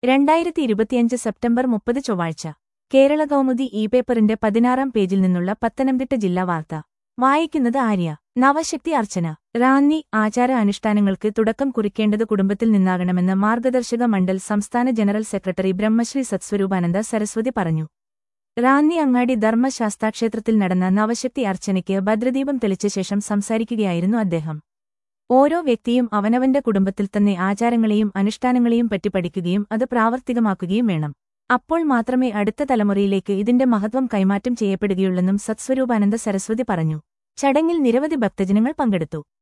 2025 September 30 ചൊവ്വാഴ്ച കേരള കൗമുദി പേപ്പറിന്റെ 16-ാം പേജിൽ നിന്നുള്ള പത്തനംതിട്ട ജില്ലാ വാർത്ത വായിക്കുന്നത് ആര്യ. നവശക്തി അർച്ചന. റാന്നി. ആചാര അനുഷ്ഠാനങ്ങൾക്ക് തുടക്കം കുറിക്കേണ്ടത് കുടുംബത്തിൽ നിന്നാകണമെന്ന് മാർഗദർശക മണ്ഡൽ സംസ്ഥാന ജനറൽ സെക്രട്ടറി ബ്രഹ്മശ്രീ സത്സ്വരൂപാനന്ദ സരസ്വതി പറഞ്ഞു. റാന്നി അങ്ങാടി ധർമ്മശാസ്താക്ഷേത്രത്തിൽ നടന്ന നവശക്തി അർച്ചനയ്ക്ക് ഭദ്രദീപം തെളിച്ച ശേഷം സംസാരിക്കുകയായിരുന്നു അദ്ദേഹം. ഓരോ വ്യക്തിയും അവനവന്റെ കുടുംബത്തിൽ തന്നെ ആചാരങ്ങളെയും അനുഷ്ഠാനങ്ങളെയും പറ്റി പഠിക്കുകയും അത് പ്രാവർത്തികമാക്കുകയും വേണം. അപ്പോൾ മാത്രമേ അടുത്ത തലമുറയിലേക്ക് ഇതിന്റെ മഹത്വം കൈമാറ്റം ചെയ്യപ്പെടുകയുള്ളെന്നും സത്സ്വരൂപാനന്ദ സരസ്വതി പറഞ്ഞു. ചടങ്ങിൽ നിരവധി ഭക്തജനങ്ങൾ പങ്കെടുത്തു.